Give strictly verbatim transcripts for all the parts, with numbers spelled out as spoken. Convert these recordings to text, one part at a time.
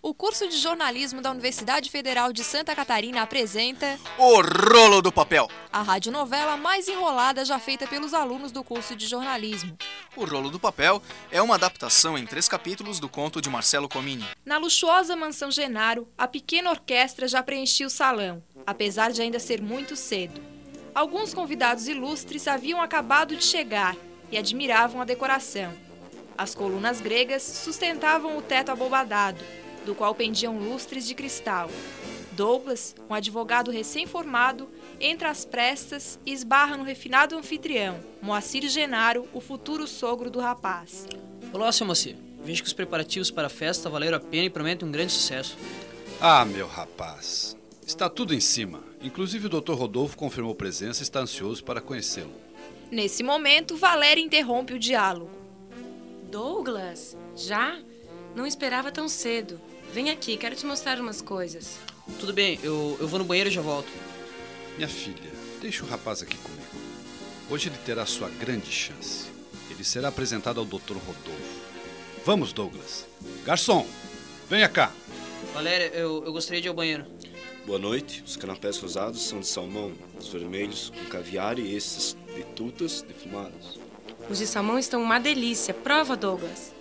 O curso de jornalismo da Universidade Federal de Santa Catarina apresenta O Rolo do Papel, a radionovela mais enrolada já feita pelos alunos do curso de jornalismo. O Rolo do Papel é uma adaptação em três capítulos do conto de Marcelo Comini. Na luxuosa mansão Genaro, a pequena orquestra já preenchia o salão, apesar de ainda ser muito cedo. Alguns convidados ilustres haviam acabado de chegar e admiravam a decoração. As colunas gregas sustentavam o teto abobadado, do qual pendiam lustres de cristal. Douglas, um advogado recém-formado, entra às prestas e esbarra no refinado anfitrião, Moacir Genaro, o futuro sogro do rapaz. Olá, seu Moacir. Vejo que os preparativos para a festa valeram a pena e prometem um grande sucesso. Ah, meu rapaz, está tudo em cima. Inclusive o doutor Rodolfo confirmou presença e está ansioso para conhecê-lo. Nesse momento, Valéria interrompe o diálogo. Douglas, já? Não esperava tão cedo. Vem aqui, quero te mostrar umas coisas. Tudo bem, eu, eu vou no banheiro e já volto. Minha filha, deixa o rapaz aqui comigo. Hoje ele terá sua grande chance. Ele será apresentado ao doutor Rodolfo. Vamos, Douglas. Garçom, venha cá. Valéria, eu, eu gostaria de ir ao banheiro. Boa noite. Os canapés rosados são de salmão, os vermelhos com caviar e esses de tutas defumadas. Os de salmão estão uma delícia. Prova, Douglas.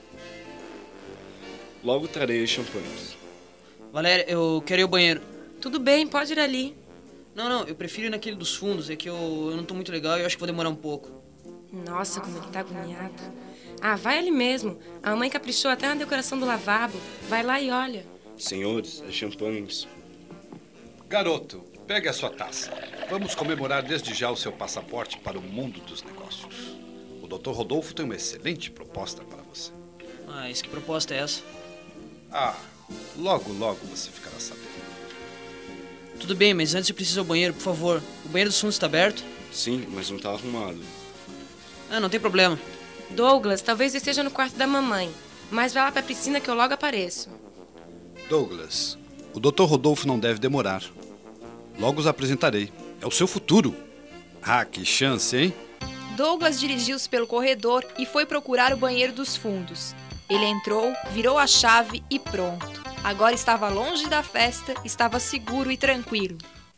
Logo trarei os champanhes. Valéria, eu quero ir ao banheiro. Tudo bem, pode ir ali. Não, não, eu prefiro ir naquele dos fundos. É que eu, eu não tô muito legal e eu acho que vou demorar um pouco. Nossa, como ele tá agoniado. Ah, vai ali mesmo. A mamãe caprichou até na decoração do lavabo. Vai lá e olha. Senhores, é champanhes. Garoto, pegue a sua taça. Vamos comemorar desde já o seu passaporte para o mundo dos negócios. O doutor Rodolfo tem uma excelente proposta para você. Ah, isso que proposta é essa? Ah, logo, logo você ficará sabendo. Tudo bem, mas antes eu preciso ir ao banheiro, por favor. O banheiro dos fundos está aberto? Sim, mas não está arrumado. Ah, não tem problema. Douglas, talvez eu esteja no quarto da mamãe. Mas vai lá pra piscina que eu logo apareço. Douglas, o doutor Rodolfo não deve demorar. Logo os apresentarei. É o seu futuro. Ah, que chance, hein? Douglas dirigiu-se pelo corredor e foi procurar o banheiro dos fundos. Ele entrou, virou a chave e pronto. Agora estava longe da festa, estava seguro e tranquilo.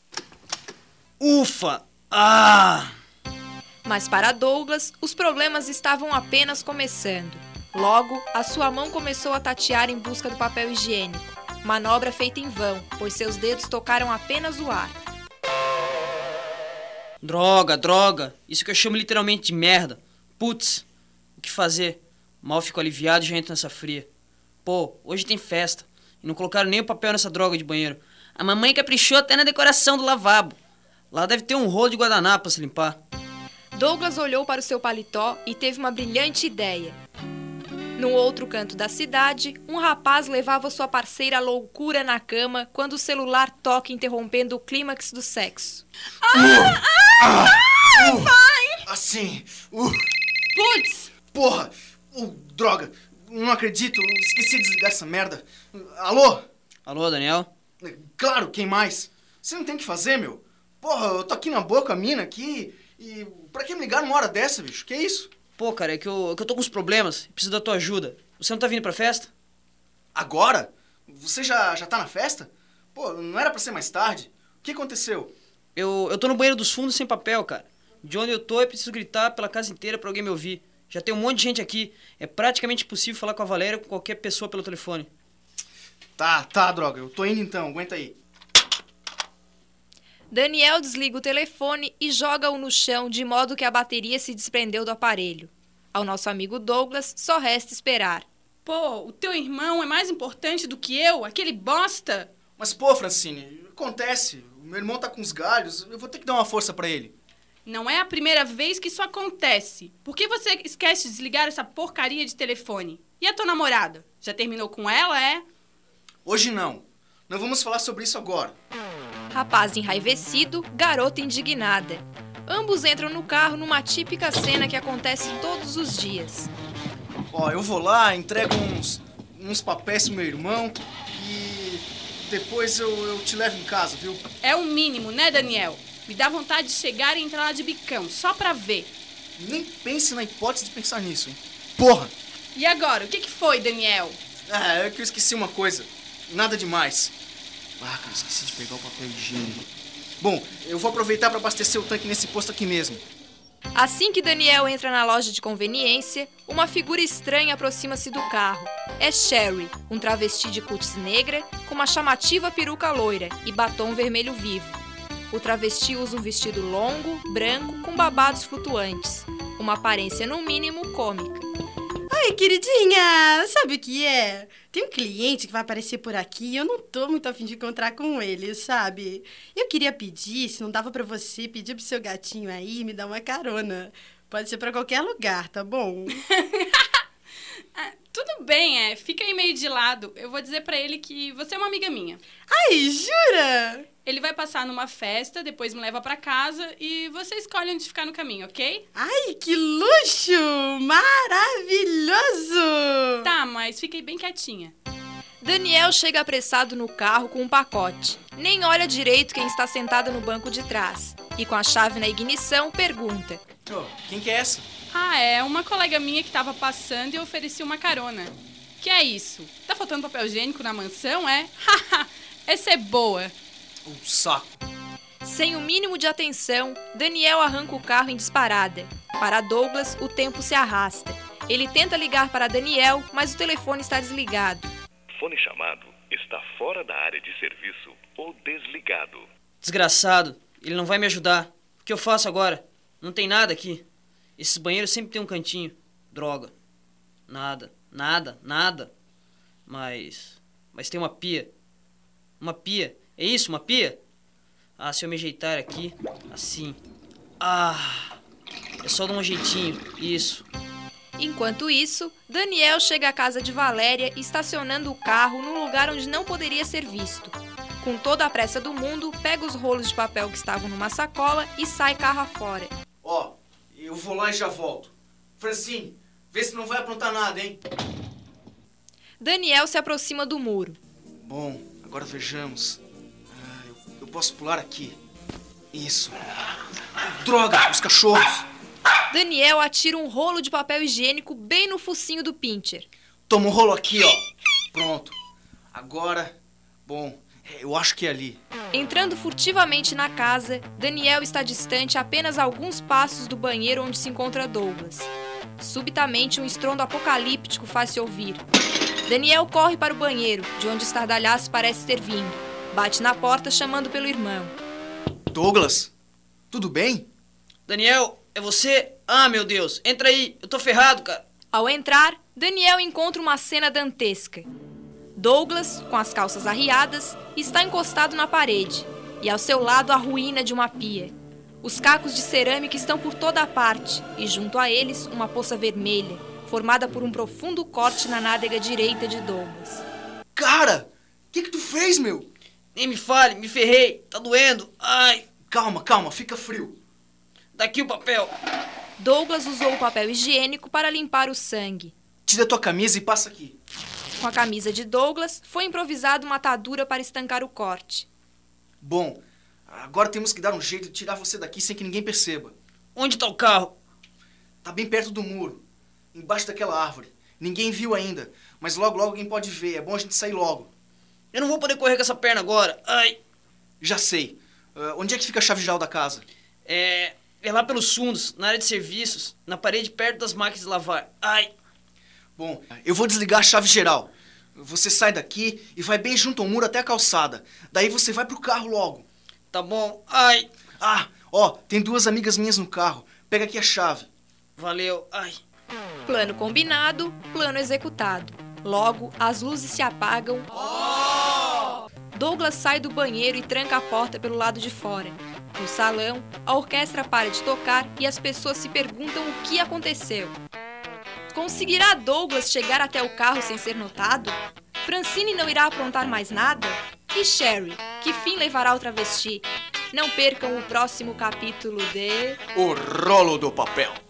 Ufa! Ah! Mas para Douglas, os problemas estavam apenas começando. Logo, a sua mão começou a tatear em busca do papel higiênico. Manobra feita em vão, pois seus dedos tocaram apenas o ar. Droga, droga. Isso que eu chamo literalmente de merda. Putz, o que fazer? Mal fico aliviado e já entro nessa fria. Pô, hoje tem festa. E não colocaram nem o papel nessa droga de banheiro. A mamãe caprichou até na decoração do lavabo. Lá deve ter um rolo de guardanapo pra se limpar. Douglas olhou para o seu paletó e teve uma brilhante ideia. No outro canto da cidade, um rapaz levava sua parceira à loucura na cama quando o celular toca interrompendo o clímax do sexo. Ah! Ah! Ah! Uh! Pai! Assim. Uh! Putz! Porra! Uh, droga! Não acredito, esqueci de desligar essa merda. Alô? Alô, Daniel? Claro, quem mais? Você não tem o que fazer, meu? Porra, eu tô aqui na boa com a mina aqui e... Pra que me ligar numa hora dessa, bicho? Que isso? Pô, cara, é que eu, é que eu tô com uns problemas e preciso da tua ajuda. Você não tá vindo pra festa? Agora? Você já, já tá na festa? Pô, não era pra ser mais tarde? O que aconteceu? Eu, eu tô no banheiro dos fundos sem papel, cara. De onde eu tô, eu preciso gritar pela casa inteira pra alguém me ouvir. Já tem um monte de gente aqui. É praticamente impossível falar com a Valéria ou com qualquer pessoa pelo telefone. Tá, tá, droga. Eu tô indo então. Aguenta aí. Daniel desliga o telefone e joga-o no chão de modo que a bateria se desprendeu do aparelho. Ao nosso amigo Douglas, só resta esperar. Pô, o teu irmão é mais importante do que eu? Aquele bosta? Mas pô, Francine, acontece. O meu irmão tá com os galhos. Eu vou ter que dar uma força pra ele. Não é a primeira vez que isso acontece. Por que você esquece de desligar essa porcaria de telefone? E a tua namorada? Já terminou com ela, é? Hoje não. Não vamos falar sobre isso agora. Rapaz enraivecido, garota indignada. Ambos entram no carro numa típica cena que acontece todos os dias. Ó, eu vou lá, entrego uns, uns papéis pro meu irmão e depois eu, eu te levo em casa, viu? É o mínimo, né, Daniel? Me dá vontade de chegar e entrar lá de bicão, só pra ver. Nem pense na hipótese de pensar nisso, hein? Porra! E agora, o que que foi, Daniel? Ah, é que eu esqueci uma coisa. nada demais. Ah, cara, esqueci de pegar o papel higiênico. Bom, eu vou aproveitar para abastecer o tanque nesse posto aqui mesmo. Assim que Daniel entra na loja de conveniência, uma figura estranha aproxima-se do carro. É Sherry, um travesti de cútis negra, com uma chamativa peruca loira e batom vermelho vivo. O travesti usa um vestido longo, branco, com babados flutuantes. Uma aparência, no mínimo, cômica. Oi, queridinha! Sabe o que é? Tem um cliente que vai aparecer por aqui e eu não tô muito a fim de encontrar com ele, sabe? Eu queria pedir, se não dava pra você, pedir pro seu gatinho aí me dar uma carona. Pode ser pra qualquer lugar, tá bom? Ah, tudo bem, é. Fica aí meio de lado. Eu vou dizer pra ele que você é uma amiga minha. Ai, jura? Ele vai passar numa festa, depois me leva pra casa e você escolhe onde ficar no caminho, ok? Ai, que luxo! Maravilhoso! Tá, mas fiquei bem quietinha. Daniel chega apressado no carro com um pacote. Nem olha direito quem está sentado no banco de trás. E com a chave na ignição, pergunta. Oh, quem que é essa? Ah, é uma colega minha que tava passando e eu ofereci uma carona. Que é isso? Tá faltando papel higiênico na mansão, é? Haha, essa é boa. Um saco. Sem o mínimo de atenção, Daniel arranca o carro em disparada. Para Douglas, o tempo se arrasta. Ele tenta ligar para Daniel, mas o telefone está desligado. Fone chamado está fora da área de serviço ou desligado. Desgraçado, ele não vai me ajudar. O que eu faço agora? Não tem nada aqui. Esses banheiros sempre tem um cantinho. Droga. Nada, nada, nada. Mas... Mas tem uma pia. Uma pia. É isso, uma pia? Ah, se eu me ajeitar aqui, assim. Ah, é só dar um jeitinho, isso. Enquanto isso, Daniel chega à casa de Valéria, estacionando o carro num lugar onde não poderia ser visto. Com toda a pressa do mundo, pega os rolos de papel que estavam numa sacola e sai carro afora. Ó, oh, eu vou lá e já volto. Francine, vê se não vai aprontar nada, hein? Daniel se aproxima do muro. Bom, agora vejamos. Eu posso pular aqui. Isso. Droga, os cachorros. Daniel atira um rolo de papel higiênico bem no focinho do pincher. Toma um rolo aqui, ó. Pronto. Agora, bom, eu acho que é ali. Entrando furtivamente na casa, Daniel está distante apenas alguns passos do banheiro onde se encontra Douglas. Subitamente, um estrondo apocalíptico faz-se ouvir. Daniel corre para o banheiro, de onde o estardalhaço parece ter vindo. Bate na porta chamando pelo irmão. Douglas, tudo bem? Daniel, é você? Ah, meu Deus, entra aí, eu tô ferrado, cara. Ao entrar, Daniel encontra uma cena dantesca. Douglas, com as calças arriadas, está encostado na parede, e ao seu lado a ruína de uma pia. Os cacos de cerâmica estão por toda a parte, e junto a eles uma poça vermelha, formada por um profundo corte na nádega direita de Douglas. Cara, o que que tu fez, meu? Nem me fale, me ferrei, tá doendo, ai. Calma, calma, fica frio. Daqui o papel. Douglas usou o papel higiênico para limpar o sangue. Tira tua camisa e passa aqui. Com a camisa de Douglas, foi improvisada uma atadura para estancar o corte. Bom, agora temos que dar um jeito de tirar você daqui sem que ninguém perceba. Onde tá o carro? Tá bem perto do muro, embaixo daquela árvore. Ninguém viu ainda, mas logo logo alguém pode ver. É bom a gente sair logo. Eu não vou poder correr com essa perna agora. Ai. Já sei. Uh, onde é que fica a chave geral da casa? É... É lá pelos fundos, na área de serviços, na parede perto das máquinas de lavar. Ai. Bom, eu vou desligar a chave geral. Você sai daqui e vai bem junto ao muro até a calçada. Daí você vai pro carro logo. Tá bom. Ai. Ah, ó, tem duas amigas minhas no carro. Pega aqui a chave. Valeu. Ai. Plano combinado, plano executado. Logo, as luzes se apagam. Oh! Douglas sai do banheiro e tranca a porta pelo lado de fora. No salão, a orquestra para de tocar e as pessoas se perguntam o que aconteceu. Conseguirá Douglas chegar até o carro sem ser notado? Francine não irá aprontar mais nada? E Sherry, que fim levará o travesti? Não percam o próximo capítulo de... O Rolo do Papel.